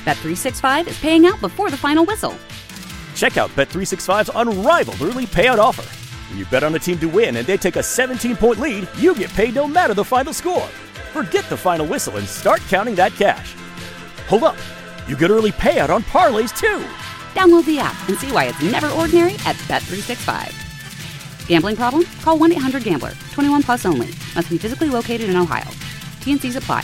Bet365 is paying out before the final whistle. Check out Bet365's unrivaled early payout offer. When you bet on a team to win and they take a 17-point lead, you get paid no matter the final score. Forget the final whistle and start counting that cash. Hold up. You get early payout on parlays, too. Download the app and see why it's never ordinary at Bet365. Gambling problem? Call 1-800-GAMBLER. 21 plus only. Must be physically located in Ohio. T&Cs apply.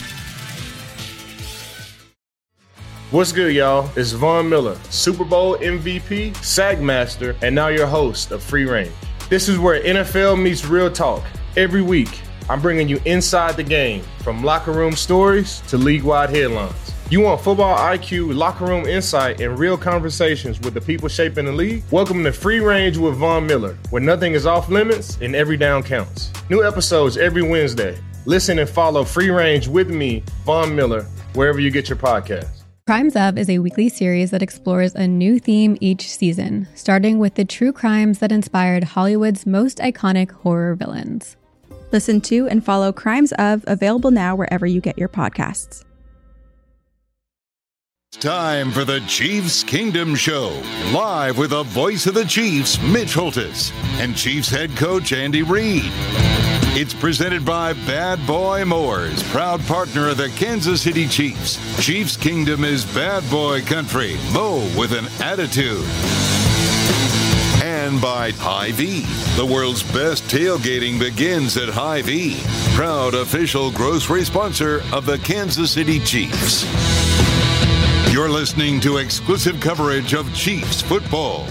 What's good, y'all? It's Von Miller, Super Bowl MVP, Sack Master, and now your host of Free Range. This is where NFL meets real talk. Every week, I'm bringing you inside the game, from locker room stories to league-wide headlines. You want football IQ, locker room insight, and real conversations with the people shaping the league? Welcome to Free Range with Von Miller, where nothing is off limits and every down counts. New episodes every Wednesday. Listen and follow Free Range with me, Von Miller, wherever you get your podcasts. Crimes Of is a weekly series that explores a new theme each season, starting with the true crimes that inspired Hollywood's most iconic horror villains. Listen to and follow Crimes Of, available now wherever you get your podcasts. Time for the Chiefs Kingdom Show, live with the voice of the Chiefs, Mitch Holthus, and Chiefs head coach Andy Reid. It's presented by Bad Boy Mowers, proud partner of the Kansas City Chiefs. Chiefs Kingdom is bad boy country. Mow with an attitude. And by Hy-Vee. The world's best tailgating begins at Hy-Vee, proud official grocery sponsor of the Kansas City Chiefs. You're listening to exclusive coverage of Chiefs football.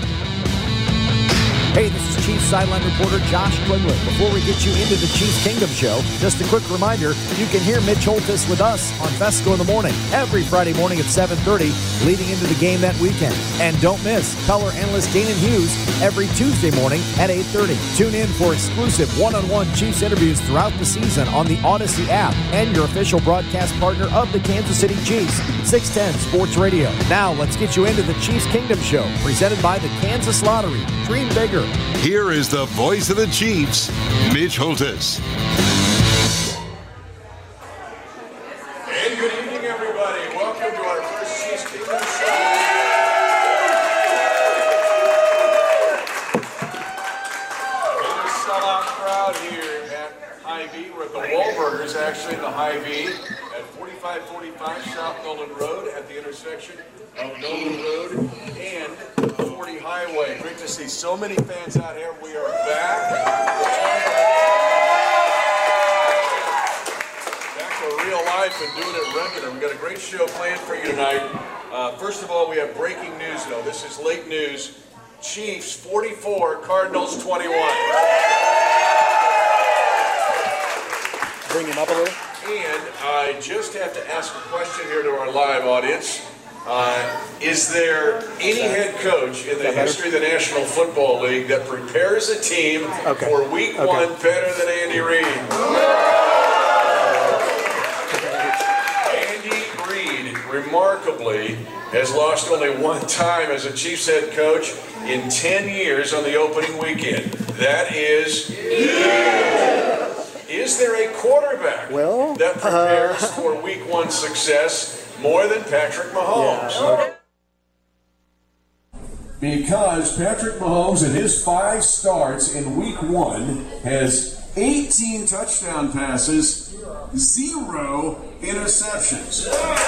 Hey, this is Chiefs sideline reporter Josh Quinlan. Before we get you into the Chiefs Kingdom Show, just a quick reminder, you can hear Mitch Holthus with us on Fesco in the Morning every Friday morning at 7:30, leading into the game that weekend. And don't miss color analyst Danon Hughes every Tuesday morning at 8:30. Tune in for exclusive one-on-one Chiefs interviews throughout the season on the Odyssey app and your official broadcast partner of the Kansas City Chiefs, 610 Sports Radio. Now, let's get you into the Chiefs Kingdom Show, presented by the Kansas Lottery. Dream bigger. Here is the voice of the Chiefs, Mitch Holthus. And good evening, everybody. Welcome to our first Chiefs Kingdom Show. There's a sellout crowd here at Hy-Vee. We're at the Wahlburgers, actually, the Hy-Vee at 4545 South Nolan Road at the intersection of Nolan Road and 40 Highway. Great to see so many fans out here. We are back. Back to real life and doing it regular. We've got a great show planned for you tonight. First of all, we have breaking news, though. This is late news. Chiefs 44, Cardinals 21. Bring him up a little. And I just have to ask a question here to our live audience. Is there any head coach in the history of the National Football League that prepares a team for week one better than Andy Reid? Andy Reid, remarkably, has lost only one time as a Chiefs head coach in 10 years on the opening weekend. That is... Is there a quarterback that prepares for week one success more than Patrick Mahomes? Yeah. Because Patrick Mahomes in his 5 starts in week one has 18 touchdown passes, 0 interceptions.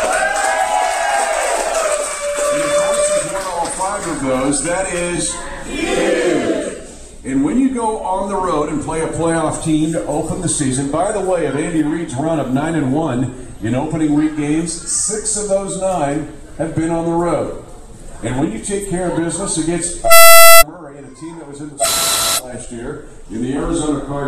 And of course he's won all 5 of those. That is huge. And when you go on the road and play a playoff team to open the season, by the way, of Andy Reid's run of 9-1 in opening week games, 6 of those 9 have been on the road. And when you take care of business against Murray and a team that was in the last year in the Arizona Cardinals,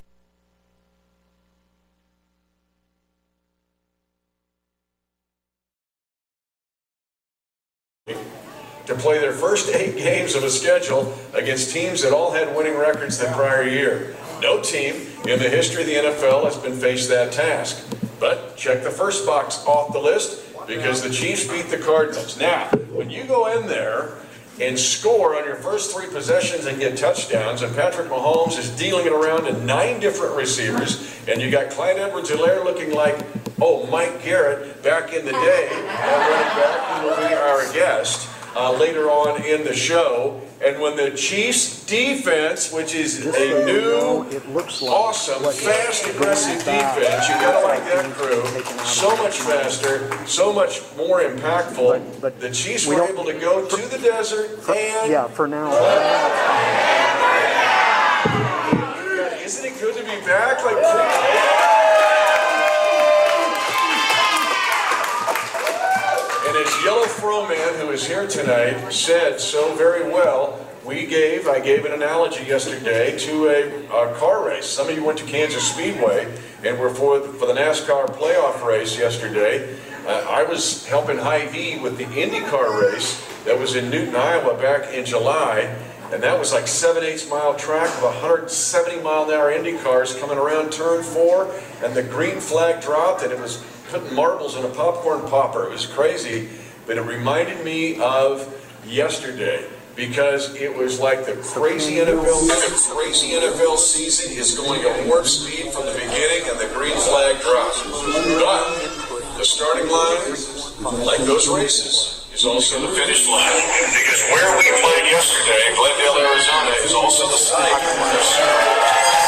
to play their first 8 games of a schedule against teams that all had winning records the prior year. No team in the history of the NFL has been faced that task. But check the first box off the list because the Chiefs beat the Cardinals. Now, when you go in there and score on your first 3 possessions and get touchdowns, and Patrick Mahomes is dealing it around to 9 different receivers, and you got Clyde Edwards-Helaire looking like, Mike Garrett back in the day, running back in the later on in the show. And when the Chiefs defense, which is a new, awesome, fast, aggressive defense, you gotta like that crew, so much faster, so much more impactful. But the Chiefs were able to go to the desert and... for now. Isn't it good to be back? And as Yellow Fro Man, who is here tonight, said so very well, I gave an analogy yesterday to a car race. Some of you went to Kansas Speedway and were for the NASCAR playoff race yesterday. I was helping Hy-Vee with the IndyCar race that was in Newton, Iowa back in July. And that was like 7/8 mile track of 170 mile an hour Indy cars coming around turn 4, and the green flag dropped, and it was putting marbles in a popcorn popper. It was crazy, but it reminded me of yesterday because it was like the crazy NFL season is going at warp speed from the beginning, and the green flag drops. But the starting line, like those races, is also the finish line, because where we played yesterday, Glendale, Arizona, is also the site where the Super Bowl.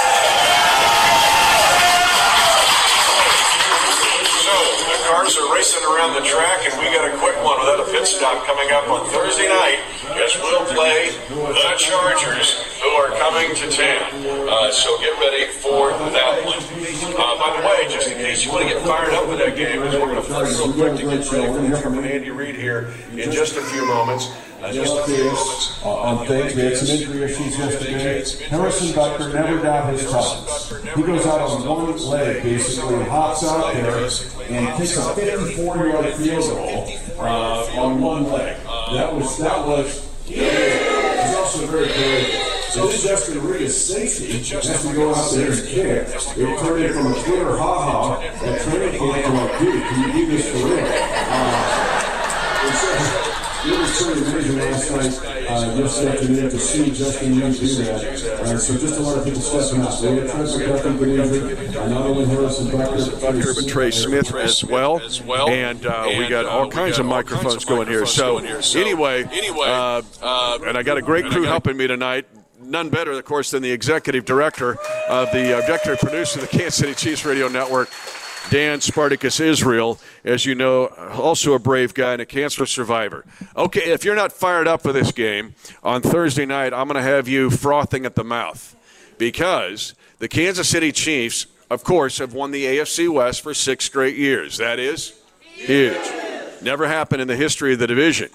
So the cars are racing around the track, and we got a quick one without a pit stop coming up on Thursday night. Yes, we'll play the Chargers, who are coming to town. So get ready for that one. By the way, just in case you want to get fired up with that game, we're going to flip real quick to get ready for Andy Reid here in just a few moments. On things, we had some injury issues yesterday. Harrison Butker never got his toughness. He goes out on one leg, basically hops out there and takes a 54-yard field goal on one leg. That was he's also very creative. So this Justin Reid is safety has to go out there and kick. It turned in from a Twitter ha-ha that training camp to like, dude, can you do this for real? It was pretty amazing last night, just afternoon, to see Justin Reid do that. So just a lot of people stepping up. They had Trent McDuffie get injured, not only Harrison Butker, but Trey Smith as well. And we got all kinds of microphones going here. So anyway, and I got a great crew helping me tonight. None better, of course, than the executive director of the executive producer of the Kansas City Chiefs Radio Network, Dan Spartacus Israel, as you know, also a brave guy and a cancer survivor. Okay, if you're not fired up for this game, on Thursday night, I'm going to have you frothing at the mouth because the Kansas City Chiefs, of course, have won the AFC West for 6 straight years. That is huge. Never happened in the history of the division.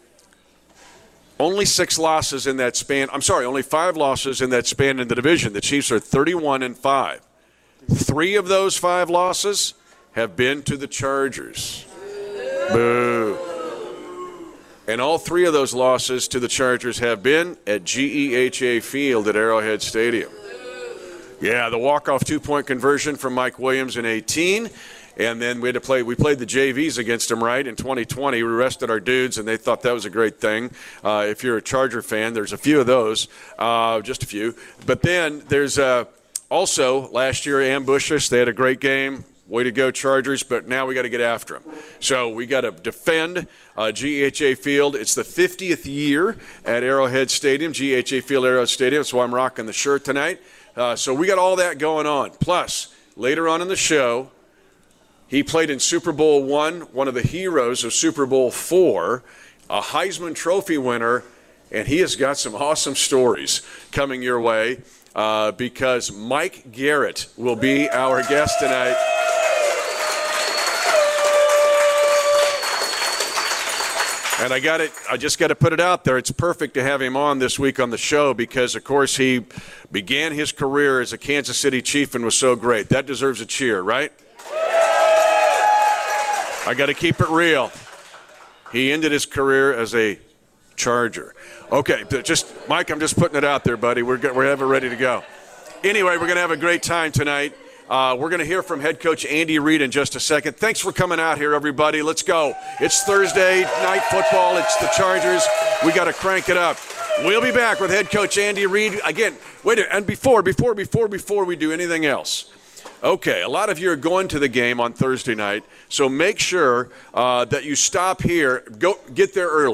Only 6 losses in that span. Only 5 losses in that span in the division. The Chiefs are 31-5. 3 of those 5 losses have been to the Chargers. Boo. And all 3 of those losses to the Chargers have been at GEHA Field at Arrowhead Stadium. Yeah, the walk-off 2-point conversion from Mike Williams in 2018. And then we played the JVs against them, right, in 2020. We rested our dudes, and they thought that was a great thing. If you're a Charger fan, there's a few of those, just a few. But then there's also, last year, ambushed us. They had a great game. Way to go, Chargers, but now we got to get after them. So we got to defend GEHA Field. It's the 50th year at Arrowhead Stadium, GEHA Field, Arrowhead Stadium. That's why I'm rocking the shirt tonight. So we got all that going on. Plus, later on in the show, he played in Super Bowl I, one of the heroes of Super Bowl IV, a Heisman Trophy winner, and he has got some awesome stories coming your way because Mike Garrett will be our guest tonight. And I just got to put it out there. It's perfect to have him on this week on the show because, of course, he began his career as a Kansas City Chief and was so great. That deserves a cheer, right? I got to keep it real. He ended his career as a Charger. Okay, Mike, I'm just putting it out there, buddy. We're have it ready to go. Anyway, we're going to have a great time tonight. We're going to hear from head coach Andy Reid in just a second. Thanks for coming out here, everybody. Let's go. It's Thursday night football. It's the Chargers. We got to crank it up. We'll be back with head coach Andy Reid. Again, wait a minute. And before we do anything else, okay, a lot of you are going to the game on Thursday night, so make sure that you stop here. Go get there early.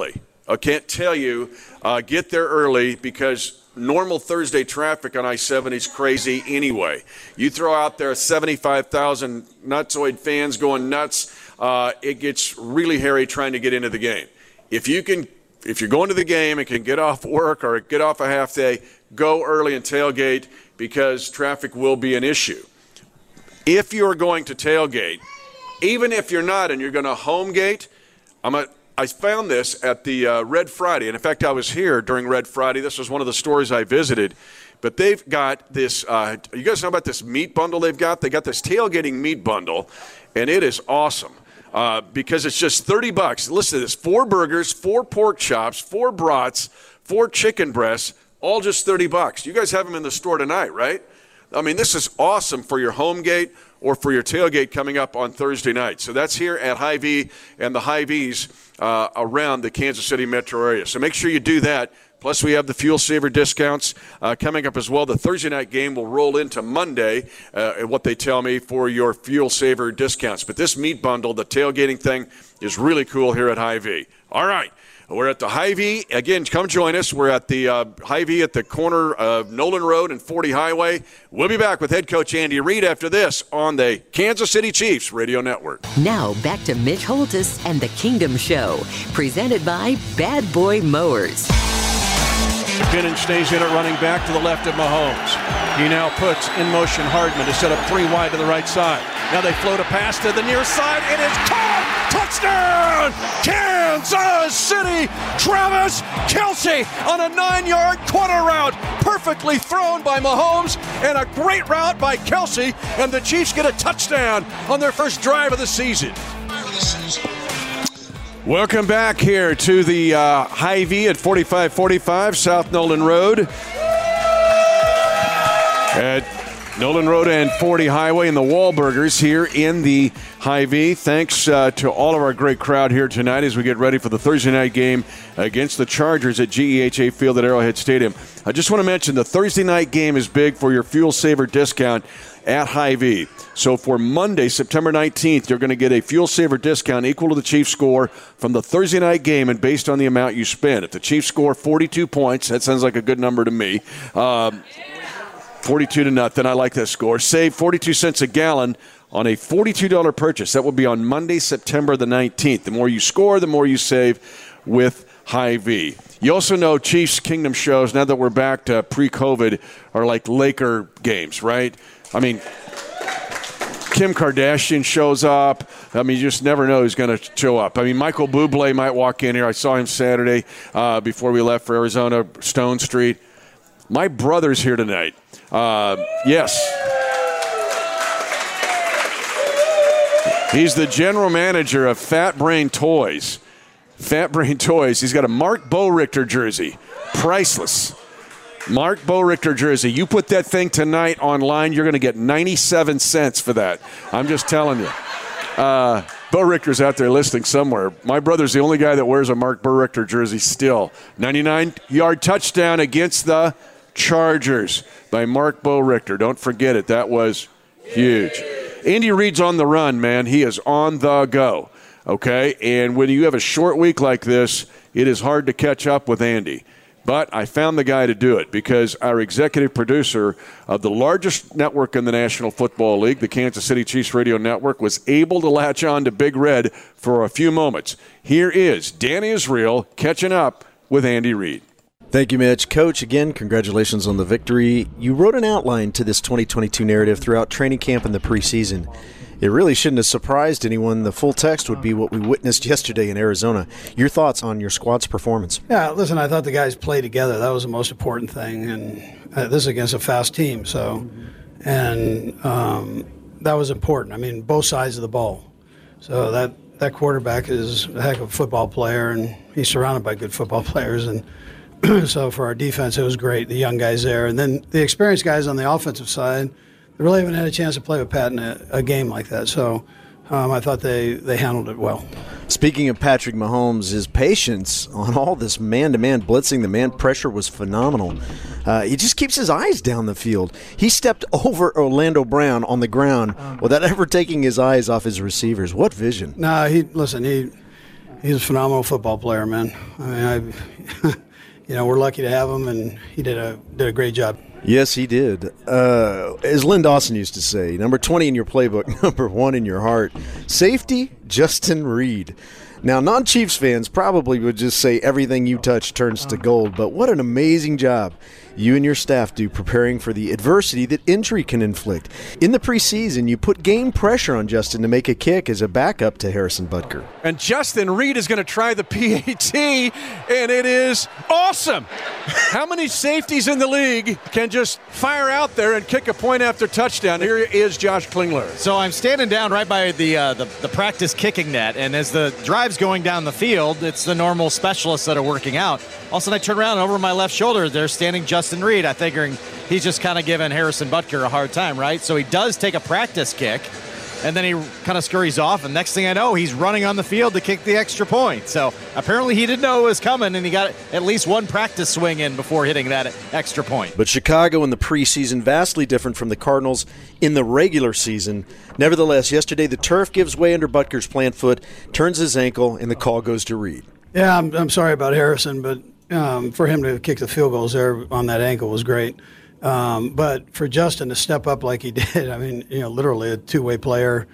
I can't tell you. Get there early because normal Thursday traffic on I-70 is crazy anyway. You throw out there 75,000 Nutsoid fans going nuts, it gets really hairy trying to get into the game. If you're going to the game and can get off work or get off a half day, go early and tailgate because traffic will be an issue. If you're going to tailgate, even if you're not and you're going to home gate, I found this at the Red Friday. And in fact, I was here during Red Friday. This was one of the stores I visited. But they've got this, you guys know about this meat bundle they've got? They got this tailgating meat bundle, and it is awesome. Because it's just $30. Listen to this, 4 burgers, 4 pork chops, 4 brats, 4 chicken breasts, all just $30. You guys have them in the store tonight, right? I mean, this is awesome for your home gate or for your tailgate coming up on Thursday night. So that's here at Hy-Vee and the Hy-Vees around the Kansas City metro area. So make sure you do that. Plus, we have the Fuel Saver discounts coming up as well. The Thursday night game will roll into Monday, what they tell me, for your Fuel Saver discounts. But this meat bundle, the tailgating thing, is really cool here at Hy-Vee. All right. We're at the Hy-Vee. Again, come join us. We're at the Hy-Vee at the corner of Nolan Road and 40 Highway. We'll be back with head coach Andy Reid after this on the Kansas City Chiefs Radio Network. Now back to Mitch Holthus and the Kingdom Show, presented by Bad Boy Mowers. McKinnon stays in it, running back to the left of Mahomes. He now puts in motion Hardman to set up 3 wide to the right side. Now they float a pass to the near side. It is caught! Touchdown! Kansas City! Travis Kelce on a 9-yard corner route. Perfectly thrown by Mahomes and a great route by Kelce. And the Chiefs get a touchdown on their first drive of the season. Welcome back here to the Hy-Vee at 4545 South Nolan Road. At Nolan Road and 40 Highway and the Wahlburgers here in the Hy-Vee. Thanks to all of our great crowd here tonight as we get ready for the Thursday night game against the Chargers at GEHA Field at Arrowhead Stadium. I just want to mention the Thursday night game is big for your Fuel Saver discount at Hy-Vee. So for Monday, September 19th, you're going to get a Fuel Saver discount equal to the Chiefs score from the Thursday night game and based on the amount you spend. If the Chiefs score 42 points, that sounds like a good number to me. 42-0. I like that score. Save 42 cents a gallon on a $42 purchase. That will be on Monday, September the 19th. The more you score, the more you save with Hy-Vee. You also know Chiefs Kingdom shows, now that we're back to pre-COVID, are like Laker games, right? I mean, Kim Kardashian shows up. I mean, you just never know who's going to show up. I mean, Michael Bublé might walk in here. I saw him Saturday before we left for Arizona, Stone Street. My brother's here tonight. Yes. He's the general manager of Fat Brain Toys. Fat Brain Toys. He's got a Mark Bo-Richter jersey. Priceless. Mark Bo-Richter jersey. You put that thing tonight online, you're going to get 97 cents for that. I'm just telling you. Bo-Richter's out there listening somewhere. My brother's the only guy that wears a Mark Bo-Richter jersey still. 99-yard touchdown against the Chargers by Mark Bo-Richter. Don't forget it. That was huge. Andy Reid's on the run, man. He is on the go. Okay? And when you have a short week like this, it is hard to catch up with Andy. But I found the guy to do it because our executive producer of the largest network in the National Football League, the Kansas City Chiefs Radio Network, was able to latch on to Big Red for a few moments. Here is Danny Israel catching up with Andy Reid. Thank you, Mitch. Coach, again, congratulations on the victory. You wrote an outline to this 2022 narrative throughout training camp and the preseason. It really shouldn't have surprised anyone. The full text would be what we witnessed yesterday in Arizona. Your thoughts on your squad's performance? Yeah, listen, I thought the guys played together. That was the most important thing. And this is against a fast team, that was important. I mean, both sides of the ball. So that quarterback is a heck of a football player, and he's surrounded by good football players. And so for our defense, it was great, the young guys there. And then the experienced guys on the offensive side, they really haven't had a chance to play with Pat in a game like that. So I thought they handled it well. Speaking of Patrick Mahomes, his patience on all this man-to-man blitzing, the man pressure was phenomenal. He just keeps his eyes down the field. He stepped over Orlando Brown on the ground without ever taking his eyes off his receivers. What vision. No, he He's a phenomenal football player, man. I mean, we're lucky to have him, and he did a great job. Yes, he did. As Lynn Dawson used to say, number 20 in your playbook, number 1 in your heart. Safety, Justin Reid. Now, non-Chiefs fans probably would just say everything you touch turns to gold, but what an amazing job you and your staff do preparing for the adversity that injury can inflict. In the preseason, you put game pressure on Justin to make a kick as a backup to Harrison Butker. And Justin Reid is going to try the PAT, and it is awesome. How many safeties in the league can just fire out there and kick a point after touchdown? Here is Josh Klingler. So I'm standing down right by the practice kicking net, and as the drive's going down the field, it's the normal specialists that are working out. All of a sudden I turn around, and over my left shoulder, they're standing Justin Reid. I figuring he's just kind of giving Harrison Butker a hard time, right? So he does take a practice kick, and then he kind of scurries off, and next thing I know, he's running on the field to kick the extra point. So apparently he didn't know it was coming, and he got at least one practice swing in before hitting that extra point. But Chicago in the preseason, vastly different from the Cardinals in the regular season. Nevertheless, yesterday the turf gives way under Butker's plant foot, turns his ankle, and the call goes to Reid. Yeah, I'm sorry about Harrison, but for him to kick the field goals there on that ankle was great. But for Justin to step up like he did, I mean, literally a two-way player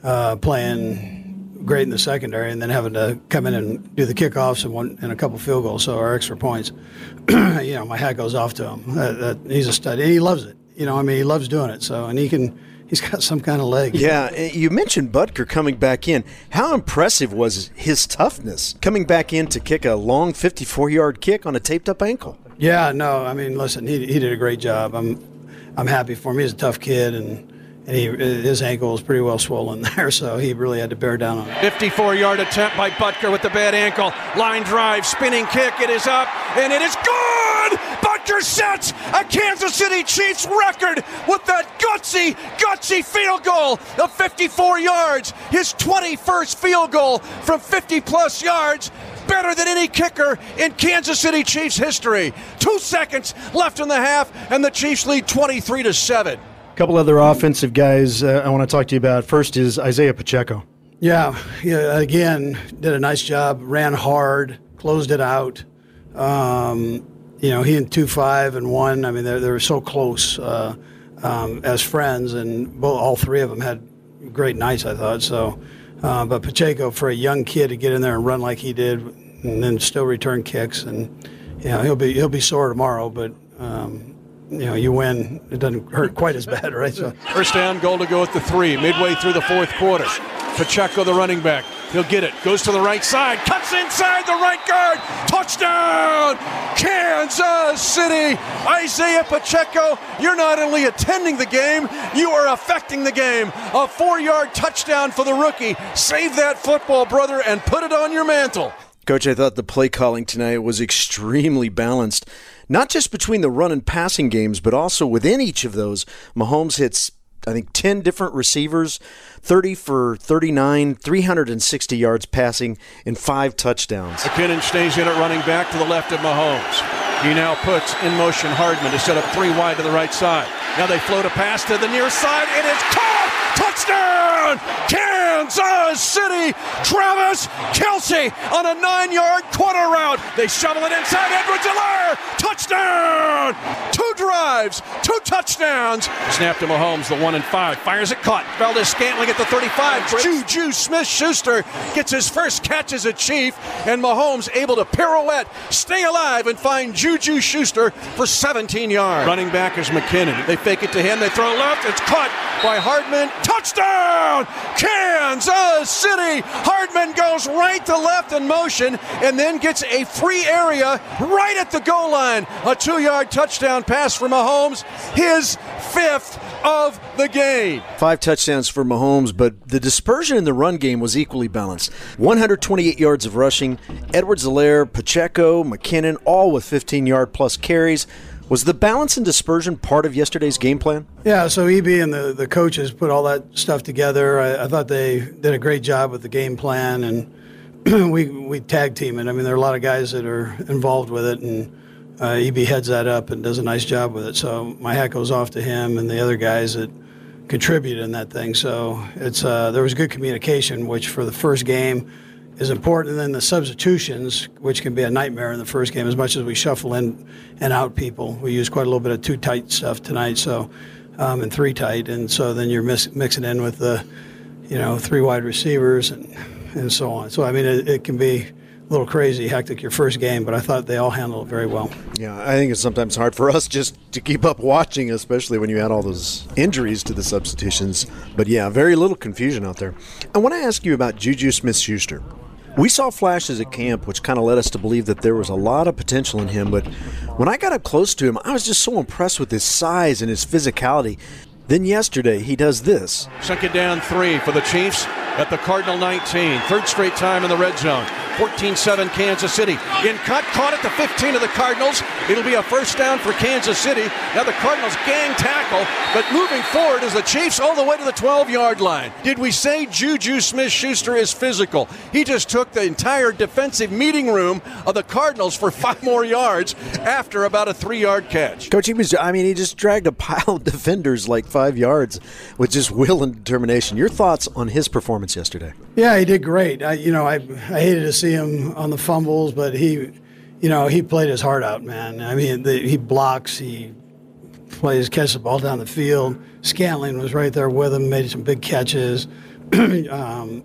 playing great in the secondary and then having to come in and do the kickoffs and a couple field goals, so our extra points. My hat goes off to him. He's a stud, and he loves it. He loves doing it. So, and he's got some kind of leg. Yeah, you mentioned Butker coming back in. How impressive was his toughness coming back in to kick a long 54-yard kick on a taped-up ankle? Yeah, no, I mean, listen, he did a great job. I'm happy for him. He's a tough kid, and his ankle was pretty well swollen there, so he really had to bear down on it. 54-yard attempt by Butker with the bad ankle. Line drive, spinning kick. It is up, and it is good! Butker sets a Kansas City Chiefs record with that gutsy field goal of 54 yards. His 21st field goal from 50-plus yards. Better than any kicker in Kansas City Chiefs history. 2 seconds left in the half, and the Chiefs lead 23-7. A couple other offensive guys I want to talk to you about. First is Isaiah Pacheco. Yeah, again, did a nice job, ran hard, closed it out. He and 2-5 and 1, I mean, they were so close as friends, and all three of them had great nights, I thought. So, but Pacheco, for a young kid to get in there and run like he did, and then still return kicks, and he'll be sore tomorrow, but you win, it doesn't hurt quite as bad, right? So first down, goal to go at the 3, midway through the fourth quarter. Pacheco, the running back, he'll get it, goes to the right side, cuts inside the right guard, touchdown, Kansas City. Isaiah Pacheco, you're not only attending the game, you are affecting the game. A 4-yard touchdown for the rookie. Save that football, brother, and put it on your mantle. Coach, I thought the play calling tonight was extremely balanced, not just between the run and passing games, but also within each of those. Mahomes hits, I think, 10 different receivers, 30 for 39, 360 yards passing, and 5 touchdowns. McKinnon stays in at running back to the left of Mahomes. He now puts in motion Hardman to set up 3 wide to the right side. Now they float a pass to the near side, and it's caught! Touchdown! Kansas City! Travis Kelce on a 9-yard corner route. They shovel it inside. Edwards-Helaire! Touchdown! 2 drives, 2 touchdowns. Snap to Mahomes, the 1 and 5. Fires it, caught. Valdez-Scantling at the 35. Juju Smith-Schuster gets his first catch as a Chief, and Mahomes able to pirouette, stay alive, and find Juju Schuster for 17 yards. Running back is McKinnon. They fake it to him. They throw left. It's caught by Hardman. Touchdown! Kansas City! Hardman goes right to left in motion and then gets a free area right at the goal line. A 2-yard touchdown pass for Mahomes, his 5th of the game. 5 touchdowns for Mahomes, but the dispersion in the run game was equally balanced. 128 yards of rushing, Edwards-Helaire, Pacheco, McKinnon, all with 15-yard plus carries. Was the balance and dispersion part of yesterday's game plan? Yeah, so EB and the coaches put all that stuff together. I thought they did a great job with the game plan, and we tag team it. I mean, there are a lot of guys that are involved with it, and EB heads that up and does a nice job with it. So my hat goes off to him and the other guys that contribute in that thing. So it's there was good communication, which for the first game, is important. And then the substitutions, which can be a nightmare in the first game, as much as we shuffle in and out people. We use quite a little bit of 2 tight stuff tonight, so and 3 tight, and so then you're mixing in with the 3 wide receivers and so on. So I mean, it can be a little crazy, hectic your first game, but I thought they all handled it very well. Yeah, I think it's sometimes hard for us just to keep up watching, especially when you add all those injuries to the substitutions. But yeah, very little confusion out there. I want to ask you about Juju Smith-Schuster. We saw flashes at camp, which kind of led us to believe that there was a lot of potential in him, but when I got up close to him, I was just so impressed with his size and his physicality. Then yesterday, he does this. 2nd down 3 for the Chiefs at the Cardinal 19. 3rd straight time in the red zone. 14-7 Kansas City. In cut, caught at the 15 of the Cardinals. It'll be a first down for Kansas City. Now the Cardinals gang tackle, but moving forward is the Chiefs all the way to the 12-yard line. Did we say Juju Smith-Schuster is physical? He just took the entire defensive meeting room of the Cardinals for 5 more yards after about a 3-yard catch. Coach, he just dragged a pile of defenders like 5 yards with just will and determination. Your thoughts on his performance yesterday? Yeah, he did great. I hated to see him on the fumbles, but he played his heart out, man. I mean, he blocks, he plays, catches the ball down the field. Scantling was right there with him, made some big catches. McCole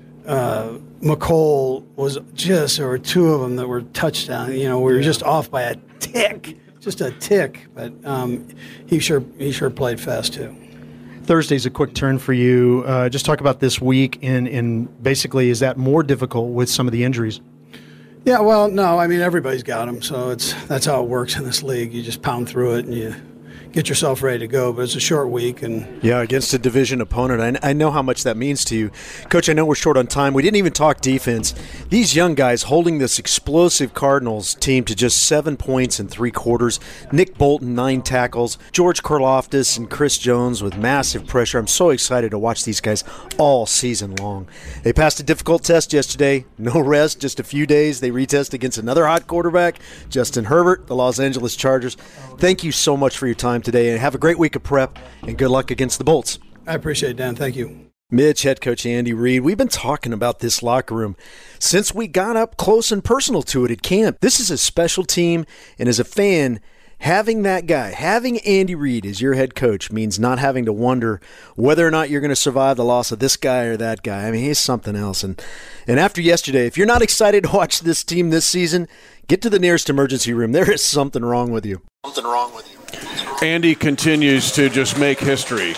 was there were 2 of them that were touchdowns. We were just off by a tick, but he sure played fast too. Thursday's a quick turn for you. Just talk about this week, and basically, is that more difficult with some of the injuries? Yeah, well, no. I mean, everybody's got them, so that's how it works in this league. You just pound through it, and you get yourself ready to go. But it's a short week, and yeah, against a division opponent. I know how much that means to you, Coach. I know we're short on time. We didn't even talk defense. These young guys holding this explosive Cardinals team to just 7 points in 3 quarters. Nick Bolton, 9 tackles. George Karlaftis and Chris Jones with massive pressure. I'm so excited to watch these guys all season long. They passed a difficult test yesterday. No rest, just a few days. They retest against another hot quarterback, Justin Herbert, the Los Angeles Chargers. Thank you so much for your time today, and have a great week of prep, and good luck against the Bolts. I appreciate it, Dan. Thank you. Mitch, head coach Andy Reid, we've been talking about this locker room since we got up close and personal to it at camp. This is a special team, and as a fan, having that guy, having Andy Reid as your head coach means not having to wonder whether or not you're going to survive the loss of this guy or that guy. I mean, he's something else. And after yesterday, if you're not excited to watch this team this season, get to the nearest emergency room. There is something wrong with you. Andy continues to just make history.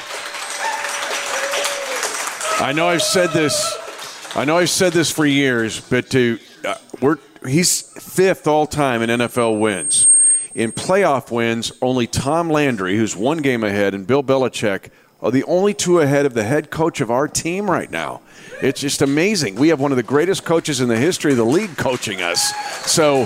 I know I've said this for years, but he's 5th all time in NFL wins. In playoff wins, only Tom Landry, who's 1 game ahead, and Bill Belichick are the only 2 ahead of the head coach of our team right now. It's just amazing. We have one of the greatest coaches in the history of the league coaching us. So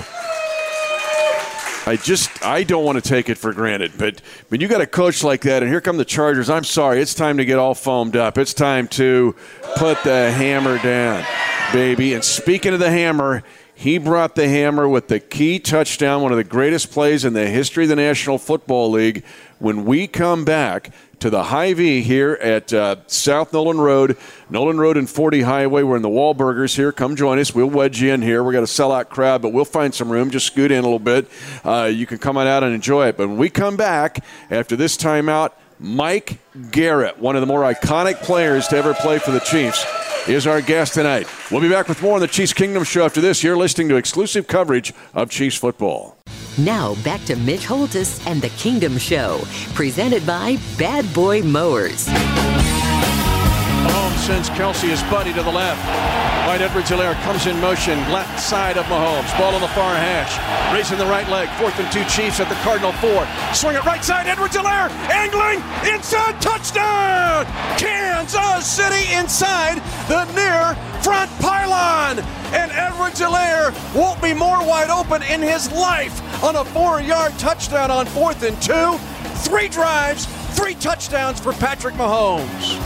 I don't want to take it for granted. But when you got a coach like that, and here come the Chargers, I'm sorry, it's time to get all foamed up. It's time to put the hammer down, baby. And speaking of the hammer, he brought the hammer with the key touchdown, one of the greatest plays in the history of the National Football League. When we come back to the Hy-Vee here at South Nolan Road and 40 Highway. We're in the Wahlburgers here. Come join us. We'll wedge you in here. We got a sellout crowd, but we'll find some room. Just scoot in a little bit. You can come on out and enjoy it. But when we come back after this timeout, Mike Garrett, one of the more iconic players to ever play for the Chiefs, is our guest tonight. We'll be back with more on the Chiefs Kingdom Show after this. You're listening to exclusive coverage of Chiefs football. Now back to Mitch Holthus and the Kingdom Show, presented by Bad Boy Mowers. Mahomes sends Kelsey his buddy to the left. Clyde Edwards-Helaire comes in motion, left side of Mahomes. Ball on the far hash. Raising the right leg. 4th and 2 Chiefs at the Cardinal 4. Swing it right side. Edwards-Helaire angling inside. Touchdown! Kansas City inside the near front pylon. And Edwards-Helaire won't be more wide open in his life on a 4-yard touchdown on 4th and 2. 3 drives, 3 touchdowns for Patrick Mahomes.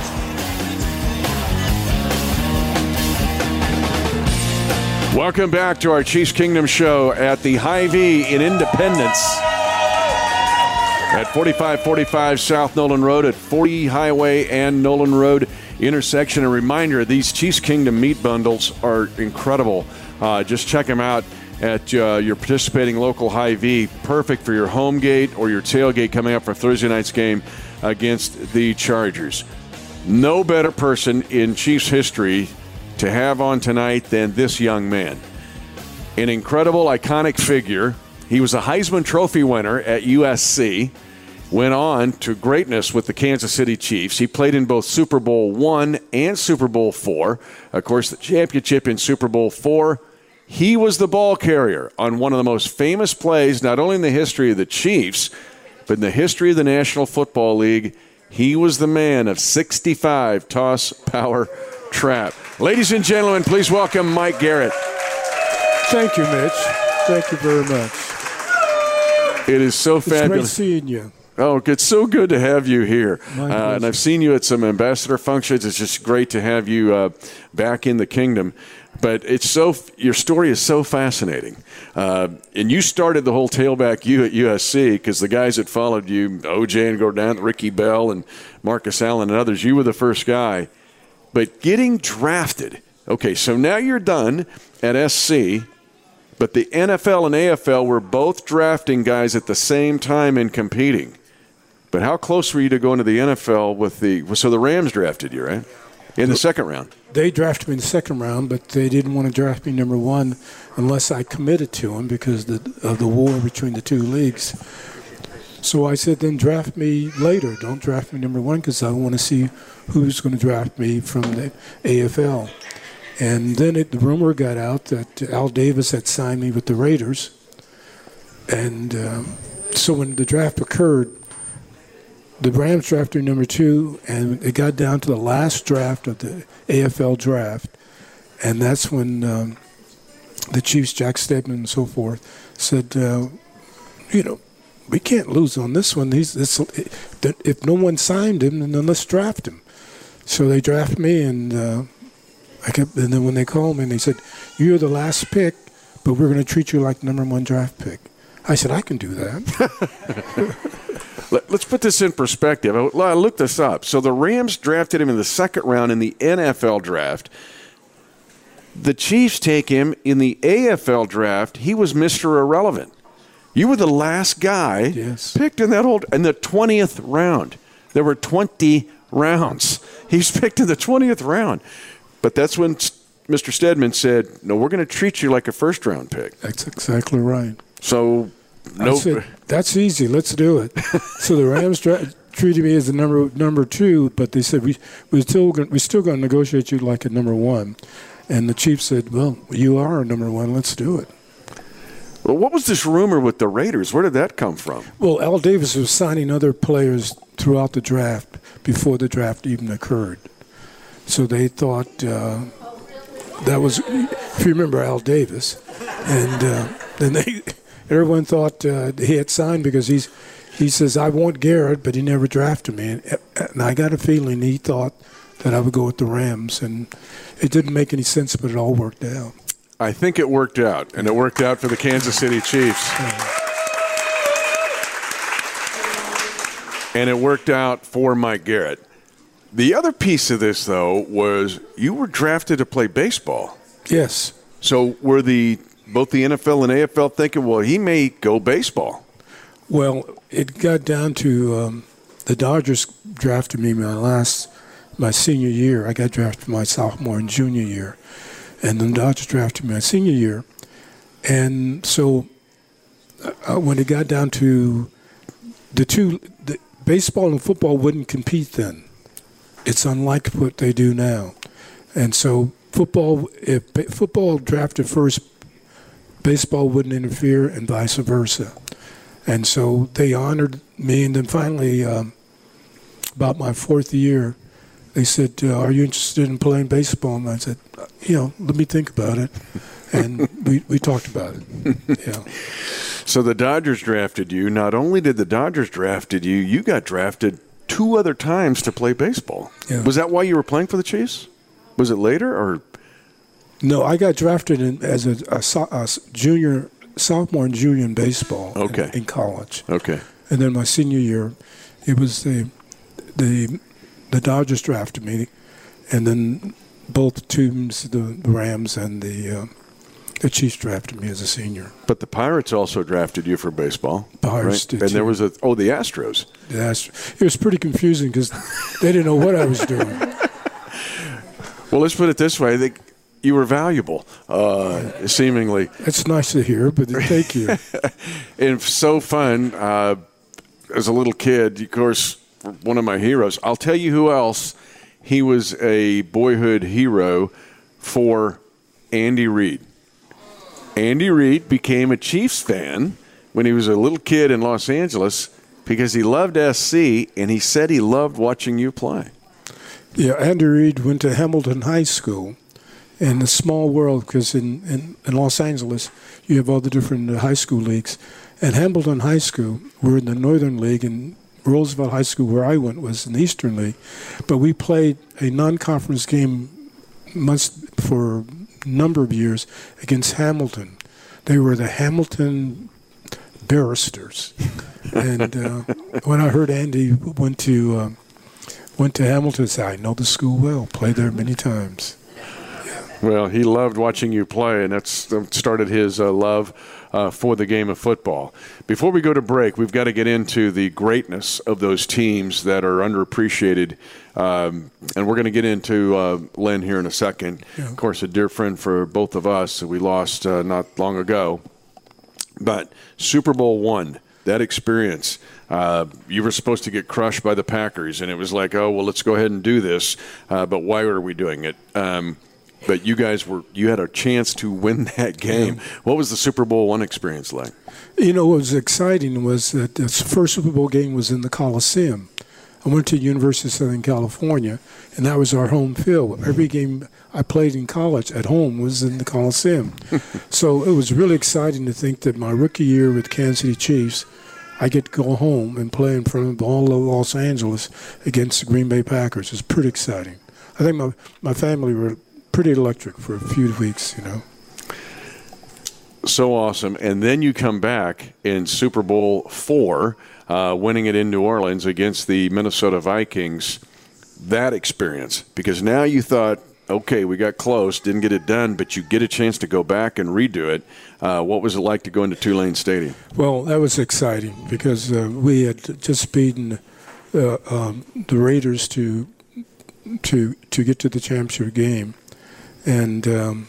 Welcome back to our Chiefs Kingdom Show at the Hy-Vee in Independence. at 4545 South Nolan Road at 40 Highway and Nolan Road intersection. A reminder, these Chiefs Kingdom meat bundles are incredible. Just check them out at your participating local Hy-Vee. Perfect for your home gate or your tailgate coming up for Thursday night's game against the Chargers. No better person in Chiefs history to have on tonight than this young man. An incredible, iconic figure. He was a Heisman Trophy winner at USC. Went on to greatness with the Kansas City Chiefs. He played in both Super Bowl I and Super Bowl IV. Of course, the championship in Super Bowl IV. He was the ball carrier on one of the most famous plays, not only in the history of the Chiefs, but in the history of the National Football League. He was the man of 65 toss power trap. Ladies and gentlemen, please welcome Mike Garrett. Thank you, Mitch. Thank you very much. It is so fabulous. It's great seeing you. Oh, it's so good to have you here. And I've seen you at some ambassador functions. It's just great to have you back in the kingdom. But your story is so fascinating. And you started the whole tailback U at USC because the guys that followed you, O.J. and Gordon, Ricky Bell and Marcus Allen and others, you were the first guy. But getting drafted, okay, so now you're done at SC, but the NFL and AFL were both drafting guys at the same time and competing. But how close were you to going to the NFL so the Rams drafted you, right? In the second round. They drafted me in the second round, but they didn't want to draft me number one unless I committed to them because of the war between the two leagues. So I said, then draft me later. Don't draft me number one because I want to see who's going to draft me from the AFL. And then the rumor got out that Al Davis had signed me with the Raiders. And so when the draft occurred, the Rams drafted number two, and it got down to the last draft of the AFL draft. And that's when the Chiefs, Jack Stedman and so forth, said, we can't lose on this one. If no one signed him, then let's draft him. So they drafted me, and and then when they called me, and they said, you're the last pick, but we're going to treat you like number one draft pick. I said, I can do that. Let's put this in perspective. I looked this up. So the Rams drafted him in the second round in the NFL draft. The Chiefs take him in the AFL draft. He was Mr. Irrelevant. You were the last guy picked in the 20th round. There were 20 rounds. He's picked in the 20th round. But that's when Mr. Stedman said, no, we're going to treat you like a first-round pick. That's exactly right. So... I said, that's easy. Let's do it. So the Rams treated me as the number two, but they said we're still going to negotiate you like a number one. And the Chiefs said, well, you are a number one. Let's do it. Well, what was this rumor with the Raiders? Where did that come from? Well, Al Davis was signing other players throughout the draft before the draft even occurred. So they thought that was, if you remember Al Davis, and then everyone thought he had signed because he says, I want Garrett, but he never drafted me. And I got a feeling he thought that I would go with the Rams. And it didn't make any sense, but it all worked out. I think it worked out, and it worked out for the Kansas City Chiefs. And it worked out for Mike Garrett. The other piece of this, though, was you were drafted to play baseball. Yes. So were both the NFL and AFL thinking, well, he may go baseball? Well, it got down to the Dodgers drafted me my senior year. I got drafted my sophomore and junior year. And the Dodgers drafted me my senior year. And so when it got down to the baseball and football wouldn't compete then. It's unlike what they do now. And so if football drafted first, baseball wouldn't interfere and vice versa. And so they honored me. And then finally, about my fourth year, they said, are you interested in playing baseball? And I said, let me think about it. And we talked about it. Yeah. So the Dodgers drafted you. Not only did the Dodgers drafted you, you got drafted 2 other times to play baseball. Yeah. Was that why you were playing for the Chiefs? Was it later or? No, I got drafted as a junior, sophomore and junior in baseball in college. Okay. And then my senior year, it was the Dodgers drafted me, and then both teams, the Rams and the Chiefs, drafted me as a senior. But the Pirates also drafted you for baseball. Pirates right? did And too. there was the Astros. It was pretty confusing because they didn't know what I was doing. Well, let's put it this way. You were valuable, seemingly. It's nice to hear, but thank you. And so fun. As a little kid, of course, one of my heroes. I'll tell you who else. He was a boyhood hero for Andy Reid. Andy Reid became a Chiefs fan when he was a little kid in Los Angeles because he loved SC, and he said he loved watching you play. Yeah, Andy Reid went to Hamilton High School. In a small world, because in Los Angeles, you have all the different high school leagues. At Hamilton High School, we're in the Northern League, and Roosevelt High School, where I went, was in the Eastern League. But we played a non-conference game for a number of years against Hamilton. They were the Hamilton Barristers. And when I heard Andy went to Hamilton, I said, I know the school well, played there many times. Well, he loved watching you play, and that started his love for the game of football. Before we go to break, we've got to get into the greatness of those teams that are underappreciated, and we're going to get into Len here in a second. Yeah. Of course, a dear friend for both of us that we lost not long ago. But Super Bowl I, that experience, you were supposed to get crushed by the Packers, and it was like, oh, well, let's go ahead and do this, but why are we doing it? But you had a chance to win that game. Yeah. What was the Super Bowl I experience like? You know, what was exciting was that the first Super Bowl game was in the Coliseum. I went to University of Southern California, and that was our home field. Every game I played in college at home was in the Coliseum. So it was really exciting to think that my rookie year with Kansas City Chiefs, I get to go home and play in front of all of Los Angeles against the Green Bay Packers. It was pretty exciting. I think my family were pretty electric for a few weeks, you know. So awesome. And then you come back in Super Bowl IV, winning it in New Orleans against the Minnesota Vikings. That experience, because now you thought, okay, we got close, didn't get it done, but you get a chance to go back and redo it. What was it like to go into Tulane Stadium? Well, that was exciting because we had just beaten the Raiders to get to the championship game. And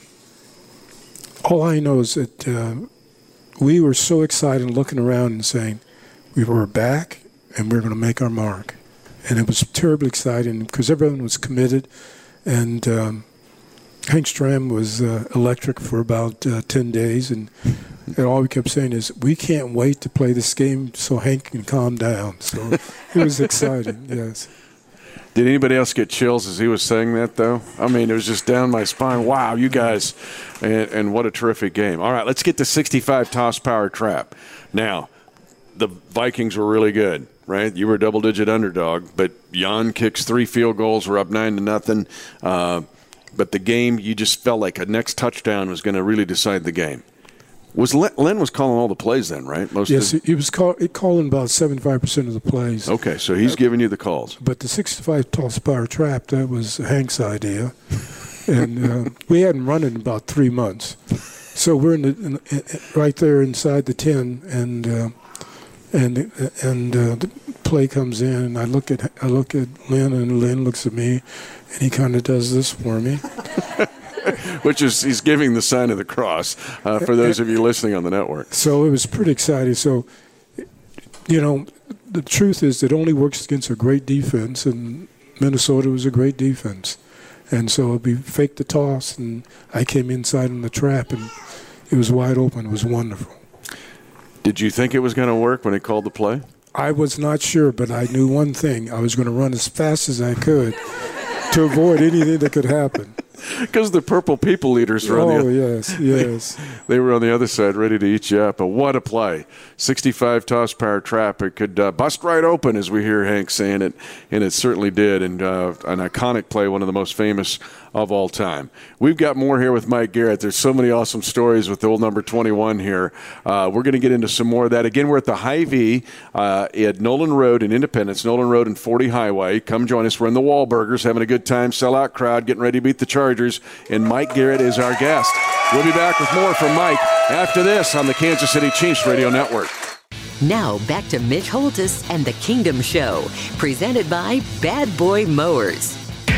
all I know is that we were so excited looking around and saying, we were back and we're going to make our mark. And it was terribly exciting because everyone was committed. And Hank Stram was electric for about 10 days. And all we kept saying is, we can't wait to play this game so Hank can calm down. So it was exciting, yes. Did anybody else get chills as he was saying that, though? I mean, it was just down my spine. Wow, you guys. And what a terrific game. All right, let's get to 65 toss power trap. Now, the Vikings were really good, right? You were a double-digit underdog, but Jan kicks 3 field goals. We're up 9-0. But the game, you just felt like a next touchdown was going to really decide the game. Len was calling all the plays then, right? Yes, he was calling about 75% of the plays. Okay, so he's giving you the calls. But the 65 toss power trap, that was Hank's idea. And we hadn't run it in about 3 months. So we're right there inside the 10, and the play comes in, and I look at Len, and Len looks at me, and he kind of does this for me. Which is, he's giving the sign of the cross for those of you listening on the network. So it was pretty exciting. So, you know, the truth is it only works against a great defense, and Minnesota was a great defense. And so we faked the toss, and I came inside in the trap, and it was wide open. It was wonderful. Did you think it was going to work when he called the play? I was not sure, but I knew one thing. I was going to run as fast as I could to avoid anything that could happen. Because the Purple People Eaters were on the other side. Yes. They were on the other side ready to eat you up. But what a play. 65 toss power trap. It could bust right open, as we hear Hank saying it, and it certainly did. And an iconic play, one of the most famous of all time. We've got more here with Mike Garrett. There's so many awesome stories with the old number 21 here. We're going to get into some more of that. Again, we're at the Hy-Vee at Nolan Road in Independence, Nolan Road and 40 Highway. Come join us. We're in the Wahlburgers, having a good time, sellout crowd, getting ready to beat the Chargers, and Mike Garrett is our guest. We'll be back with more from Mike after this on the Kansas City Chiefs Radio Network. Now back to Mitch Holthus and the Kingdom Show, presented by Bad Boy Mowers.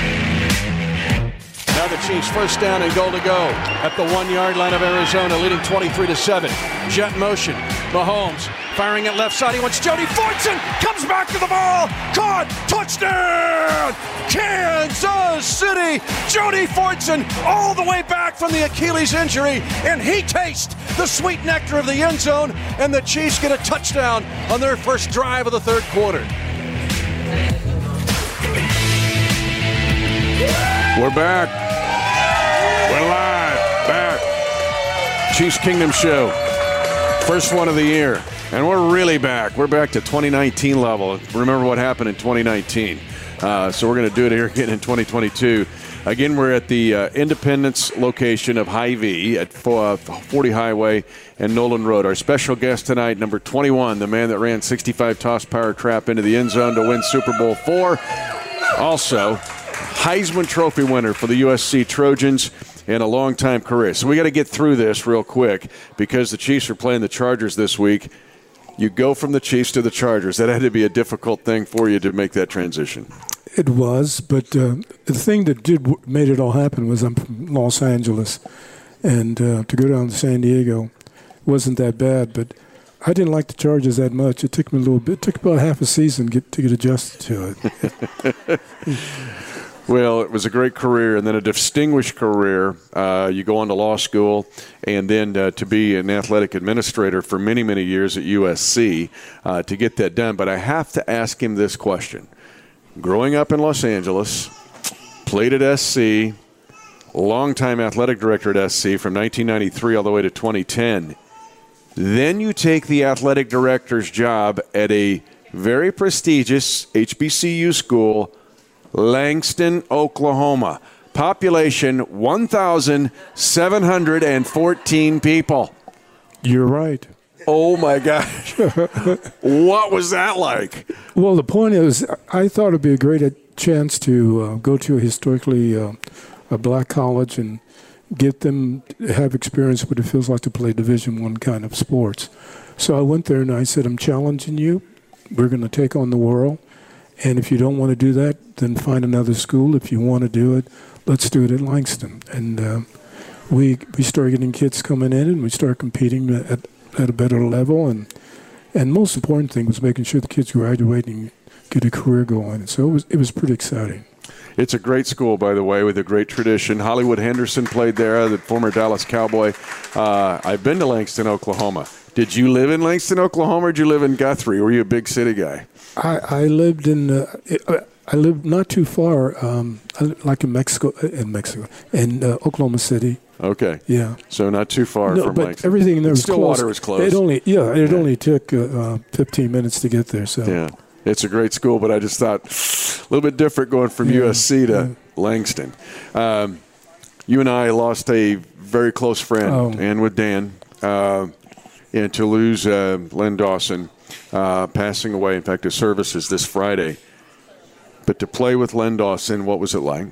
Now the Chiefs first down and goal to go at the 1-yard line of Arizona, leading 23-7. Jet motion. Mahomes firing at left side. He wants Jody Fortson. Comes back to the ball. Caught. Touchdown. Kansas City. Jody Fortson all the way back from the Achilles injury. And he tastes the sweet nectar of the end zone. And the Chiefs get a touchdown on their first drive of the third quarter. We're back. We're live. Back. Chiefs Kingdom Show. First one of the year. And we're really back. We're back to 2019 level. Remember what happened in 2019. So we're going to do it here again in 2022. Again, we're at the Independence location of Hy-Vee at 40 Highway and Nolan Road. Our special guest tonight, number 21, the man that ran 65 toss power trap into the end zone to win Super Bowl IV. Also, Heisman Trophy winner for the USC Trojans and a long-time career. So we got to get through this real quick because the Chiefs are playing the Chargers this week. You go from the Chiefs to the Chargers. That had to be a difficult thing for you to make that transition. It was, but the thing that made it all happen was I'm from Los Angeles, and to go down to San Diego wasn't that bad, but I didn't like the Chargers that much. It took me a little bit. It took about half a season to get adjusted to it. Well, it was a great career and then a distinguished career. You go on to law school and then to be an athletic administrator for many, many years at USC to get that done. But I have to ask him this question. Growing up in Los Angeles, played at SC, longtime athletic director at SC from 1993 all the way to 2010. Then you take the athletic director's job at a very prestigious HBCU school, Langston, Oklahoma. Population 1,714 people. You're right. Oh, my gosh. What was that like? Well, the point is, I thought it would be a great chance to go to a historically a black college and get them to have experience what it feels like to play Division I kind of sports. So I went there and I said, I'm challenging you. We're going to take on the world. And if you don't want to do that, then find another school. If you want to do it, let's do it at Langston. And we started getting kids coming in, and we started competing at a better level. And most important thing was making sure the kids graduate and get a career going. So it was pretty exciting. It's a great school, by the way, with a great tradition. Hollywood Henderson played there, the former Dallas Cowboy. I've been to Langston, Oklahoma. Did you live in Langston, Oklahoma, or did you live in Guthrie? Were you a big city guy? I lived in I lived not too far, like in Oklahoma City. Okay. Yeah. So not too far from but Langston. everything there was Stillwater close. was close. It only took 15 minutes to get there. So yeah, it's a great school, but I just thought a little bit different going from USC to Langston. You and I lost a very close friend, and with Dan, and to lose Len Dawson passing away. In fact, his service is this Friday. But to play with Len Dawson, what was it like?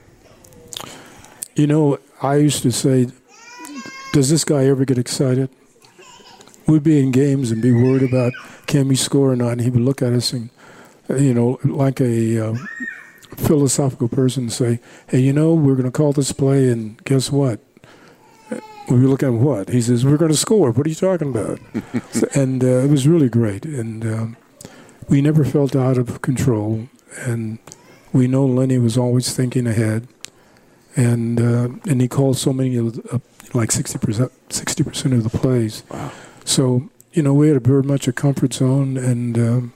You know, I used to say, does this guy ever get excited? We'd be in games and be worried about can we score or not, and he would look at us and, like a philosophical person say, hey, we're going to call this play, and guess what? We were looking at what? He says, we're going to score. What are you talking about? And it was really great. And we never felt out of control. And we know Lenny was always thinking ahead. And he called so many, like 60% of the plays. Wow. So, we had very much a comfort zone. And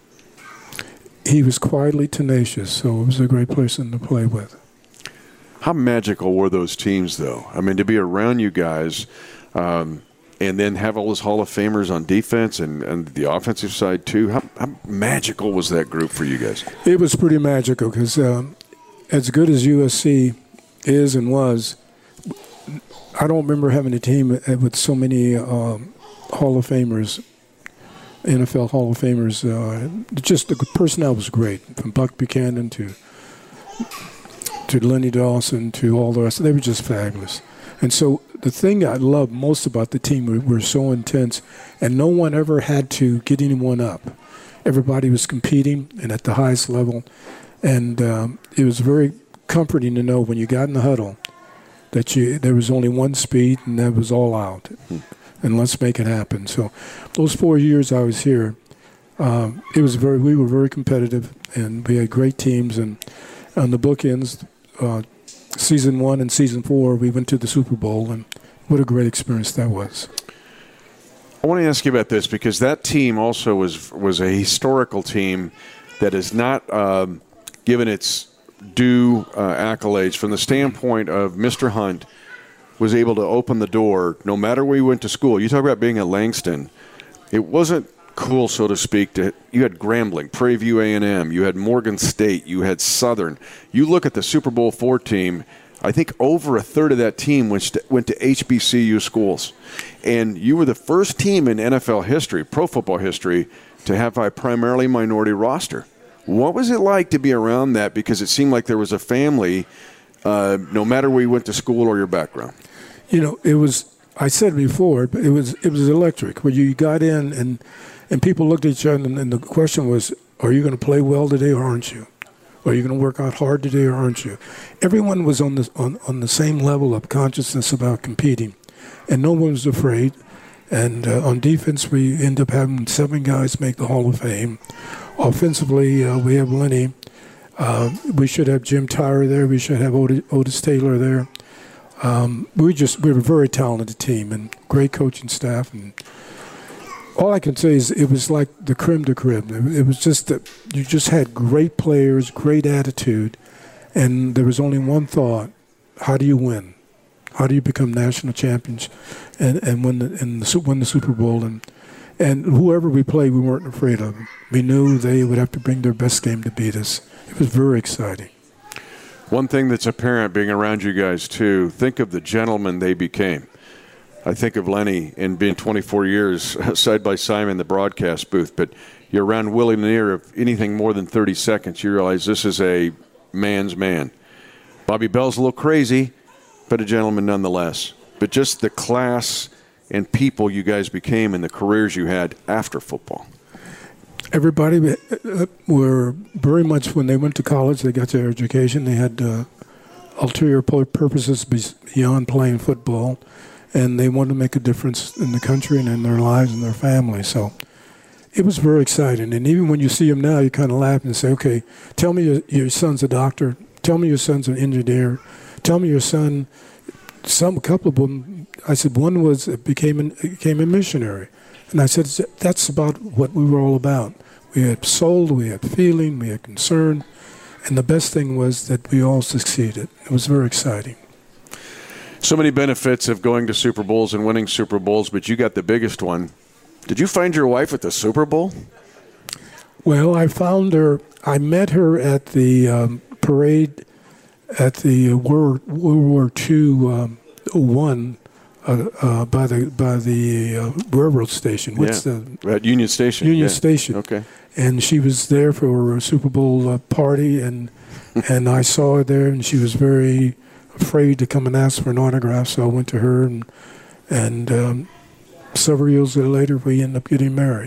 he was quietly tenacious. So it was a great person to play with. How magical were those teams, though? I mean, to be around you guys and then have all those Hall of Famers on defense and the offensive side, too. How magical was that group for you guys? It was pretty magical because as good as USC is and was, I don't remember having a team with so many Hall of Famers, NFL Hall of Famers. Just the personnel was great, from Buck Buchanan to Lenny Dawson to all the rest. They were just fabulous. And so the thing I love most about the team, we were so intense, and no one ever had to get anyone up. Everybody was competing and at the highest level. And it was very comforting to know when you got in the huddle that there was only one speed, and that was all out. And let's make it happen. So those 4 years I was here, we were very competitive, and we had great teams. And on the bookends, season 1 and season 4, we went to the Super Bowl, and what a great experience that was. I want to ask you about this because that team also was a historical team that is not given its due accolades from the standpoint of Mr. Hunt was able to open the door no matter where you went to school. You talk about being at Langston. It wasn't cool, so to speak. You had Grambling, Prairie View A&M, you had Morgan State, you had Southern. You look at the Super Bowl IV team, I think over a third of that team went to HBCU schools. And you were the first team in NFL history, pro football history, to have a primarily minority roster. What was it like to be around that? Because it seemed like there was a family, no matter where you went to school or your background. You know, it was, I said before, but it was electric. Where you got in and people looked at each other, and the question was, are you going to play well today or aren't you? Are you going to work out hard today or aren't you? Everyone was on the same level of consciousness about competing, and no one was afraid. And on defense, we end up having 7 guys make the Hall of Fame. Offensively, we have Lenny. We should have Jim Tyrer there. We should have Otis Taylor there. We're a very talented team and great coaching staff. And all I can say is it was like the creme de creme. It was just that you just had great players, great attitude, and there was only one thought: how do you win? How do you become national champions and win the Super Bowl? And whoever we played, we weren't afraid of them. We knew they would have to bring their best game to beat us. It was very exciting. One thing that's apparent being around you guys, too, think of the gentlemen they became. I think of Lenny and being 24 years side by side in the broadcast booth, but you're around Willie Lanier of anything more than 30 seconds, you realize this is a man's man. Bobby Bell's a little crazy, but a gentleman nonetheless. But just the class and people you guys became and the careers you had after football. Everybody were very much, when they went to college, they got their education. They had ulterior purposes beyond playing football, and they wanted to make a difference in the country and in their lives and their families. So it was very exciting. And even when you see them now, you kind of laugh and say, okay, tell me your son's a doctor. Tell me your son's an engineer. Tell me your son, a couple of them, I said one became a missionary. And I said, that's about what we were all about. We had soul, we had feeling, we had concern. And the best thing was that we all succeeded. It was very exciting. So many benefits of going to Super Bowls and winning Super Bowls, but you got the biggest one. Did you find your wife at the Super Bowl? Well, I found her. I met her at the parade at the World War II one by the railroad station. What's at Union Station. Union Station. Okay. And she was there for a Super Bowl party, and I saw her there, and she was very afraid to come and ask for an autograph. So I went to her, and several years later, we ended up getting married.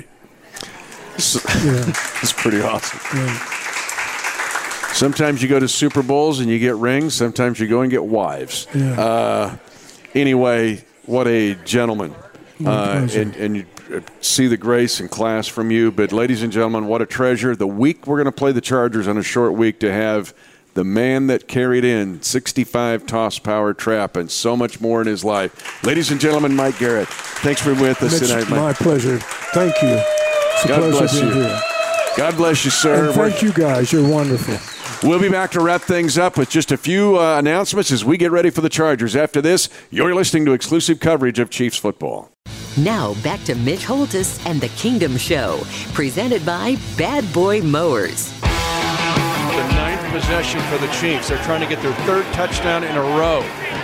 It's pretty awesome. Yeah. Sometimes you go to Super Bowls and you get rings. Sometimes you go and get wives. Yeah. Anyway, what a gentleman. And you see the grace and class from you. But, ladies and gentlemen, what a treasure. The week we're going to play the Chargers on a short week to have the man that carried in 65 toss power trap and so much more in his life. Ladies and gentlemen, Mike Garrett, thanks for being with us tonight, Mike. My pleasure. Thank you. It's a God pleasure bless being you. here. God bless you, sir. And thank you, guys. You're wonderful. We'll be back to wrap things up with just a few announcements as we get ready for the Chargers. After this, you're listening to exclusive coverage of Chiefs football. Now back to Mitch Holthus and the Kingdom Show, presented by Bad Boy Mowers. The 9th possession for the Chiefs. They're trying to get their third touchdown in a row.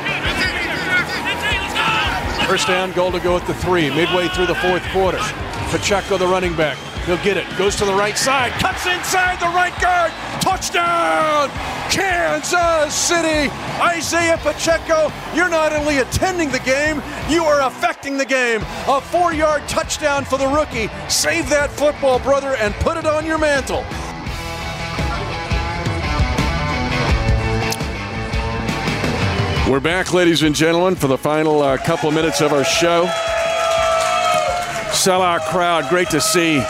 First down, goal to go at the 3, midway through the fourth quarter. Pacheco, the running back. He'll get it. Goes to the right side. Cuts inside the right guard. Touchdown! Kansas City! Isaiah Pacheco, you're not only attending the game, you are affecting the game. A 4-yard touchdown for the rookie. Save that football, brother, and put it on your mantle. We're back, ladies and gentlemen, for the final couple of minutes of our show. Sellout crowd, great to see.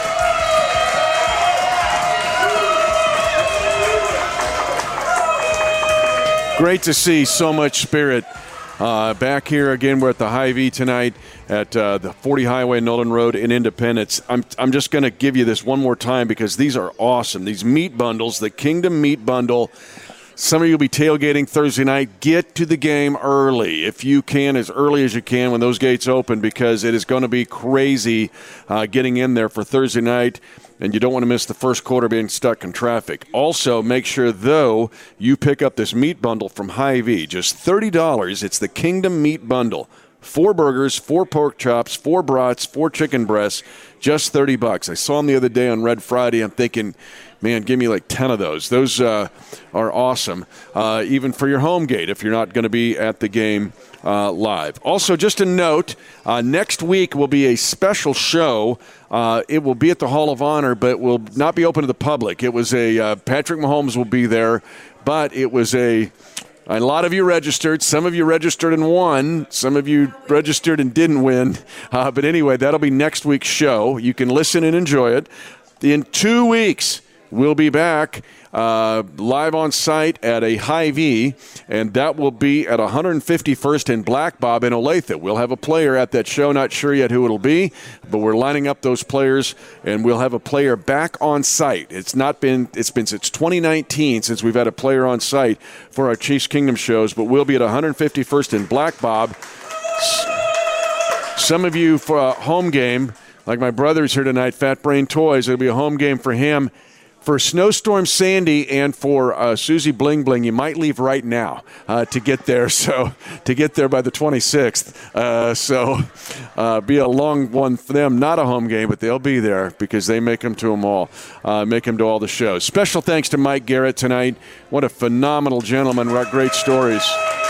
Great to see so much spirit back here again. We're at the Hy-Vee tonight at the 40 Highway, Nolan Road in Independence. I'm just going to give you this one more time because these are awesome. These meat bundles, the Kingdom Meat Bundle. Some of you will be tailgating Thursday night. Get to the game early, if you can, as early as you can when those gates open, because it is going to be crazy getting in there for Thursday night, and you don't want to miss the first quarter being stuck in traffic. Also, make sure, though, you pick up this meat bundle from Hy-Vee. Just $30. It's the Kingdom Meat Bundle. 4 burgers, 4 pork chops, 4 brats, 4 chicken breasts, just $30. I saw them the other day on Red Friday. I'm thinking, man, give me like 10 of those. Those are awesome, even for your home gate if you're not going to be at the game live. Also, just a note, next week will be a special show. It will be at the Hall of Honor, but will not be open to the public. It was Patrick Mahomes will be there, but it was a lot of you registered. Some of you registered and won. Some of you registered and didn't win. But anyway, that'll be next week's show. You can listen and enjoy it. In 2 weeks, we'll be back live on site at a Hy-Vee, and that will be at 151st and Black Bob in Olathe. We'll have a player at that show. Not sure yet who it'll be, but we're lining up those players, and we'll have a player back on site. It's been since 2019 since we've had a player on site for our Chiefs Kingdom shows, but we'll be at 151st and Black Bob. Some of you for a home game, like my brother's here tonight, Fat Brain Toys, it'll be a home game for him. For Snowstorm Sandy and for Susie Bling Bling, you might leave right now to get there. So to get there by the 26th. Be a long one for them. Not a home game, but they'll be there because they make them to them all. Make them to all the shows. Special thanks to Mike Garrett tonight. What a phenomenal gentleman. What great stories.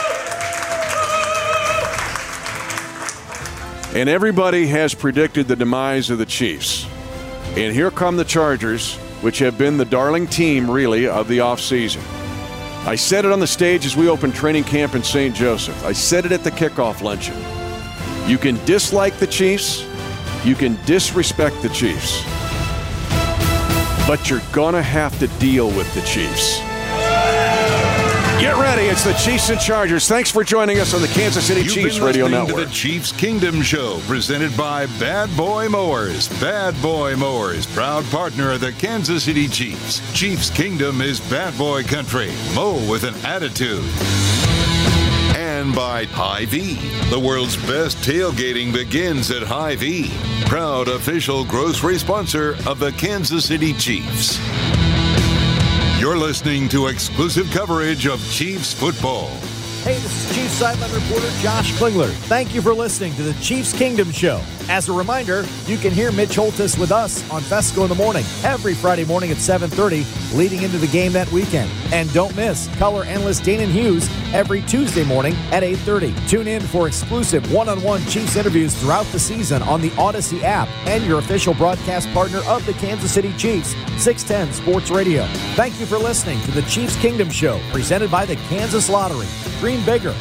And everybody has predicted the demise of the Chiefs. And here come the Chargers, which have been the darling team, really, of the offseason. I said it on the stage as we opened training camp in St. Joseph. I said it at the kickoff luncheon. You can dislike the Chiefs. You can disrespect the Chiefs. But you're going to have to deal with the Chiefs. Get ready. It's the Chiefs and Chargers. Thanks for joining us on the Kansas City Chiefs Radio Network. You've been listening to the Chiefs Kingdom Show, presented by Bad Boy Mowers. Bad Boy Mowers, proud partner of the Kansas City Chiefs. Chiefs Kingdom is bad boy country. Mow with an attitude. And by Hy-Vee. The world's best tailgating begins at Hy-Vee. Proud official grocery sponsor of the Kansas City Chiefs. You're listening to exclusive coverage of Chiefs football. Hey, this is Chiefs sideline reporter Josh Klingler. Thank you for listening to the Chiefs Kingdom Show. As a reminder, you can hear Mitch Holthus with us on Fesco in the Morning every Friday morning at 7:30, leading into the game that weekend. And don't miss color analyst Danon Hughes every Tuesday morning at 8:30. Tune in for exclusive one-on-one Chiefs interviews throughout the season on the Odyssey app and your official broadcast partner of the Kansas City Chiefs, 610 Sports Radio. Thank you for listening to the Chiefs Kingdom Show, presented by the Kansas Lottery. Dream bigger.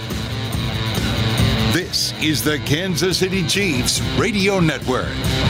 This is the Kansas City Chiefs Radio Network.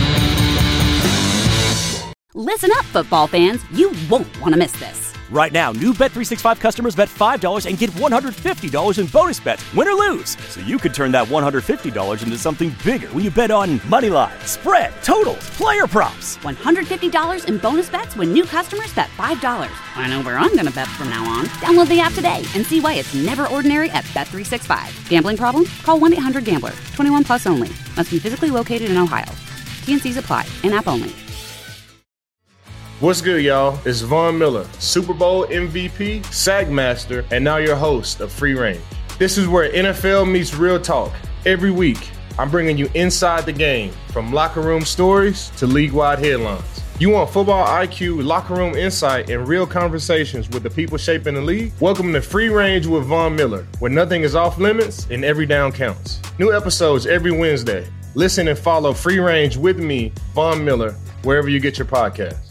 Listen up, football fans. You won't want to miss this. Right now, new Bet365 customers bet $5 and get $150 in bonus bets, win or lose. So you could turn that $150 into something bigger when you bet on money line, spread, totals, player props. $150 in bonus bets when new customers bet $5. I know where I'm going to bet from now on. Download the app today and see why it's never ordinary at Bet365. Gambling problem? Call 1-800-GAMBLER. 21 plus only. Must be physically located in Ohio. T&Cs apply. In-app only. What's good, y'all? It's Von Miller, Super Bowl MVP, Sagmaster, and now your host of Free Range. This is where NFL meets real talk. Every week, I'm bringing you inside the game, from locker room stories to league-wide headlines. You want football IQ, locker room insight, and real conversations with the people shaping the league? Welcome to Free Range with Von Miller, where nothing is off limits and every down counts. New episodes every Wednesday. Listen and follow Free Range with me, Von Miller, wherever you get your podcasts.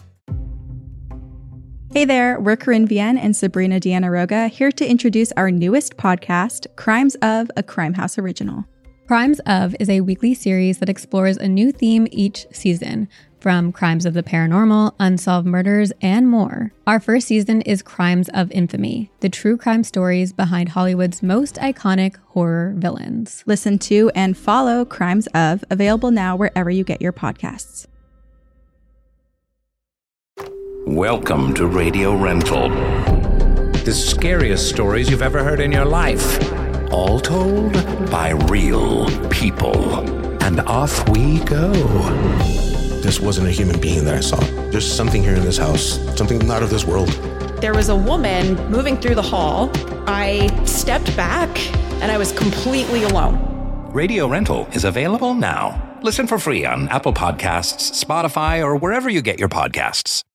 Hey there, we're Corinne Vienne and Sabrina Diana-Roga here to introduce our newest podcast, Crimes of, a Crime House original. Crimes of is a weekly series that explores a new theme each season, from crimes of the paranormal, unsolved murders, and more. Our first season is Crimes of Infamy, the true crime stories behind Hollywood's most iconic horror villains. Listen to and follow Crimes of, available now wherever you get your podcasts. Welcome to Radio Rental. The scariest stories you've ever heard in your life. All told by real people. And off we go. This wasn't a human being that I saw. There's something here in this house, something not of this world. There was a woman moving through the hall. I stepped back and I was completely alone. Radio Rental is available now. Listen for free on Apple Podcasts, Spotify, or wherever you get your podcasts.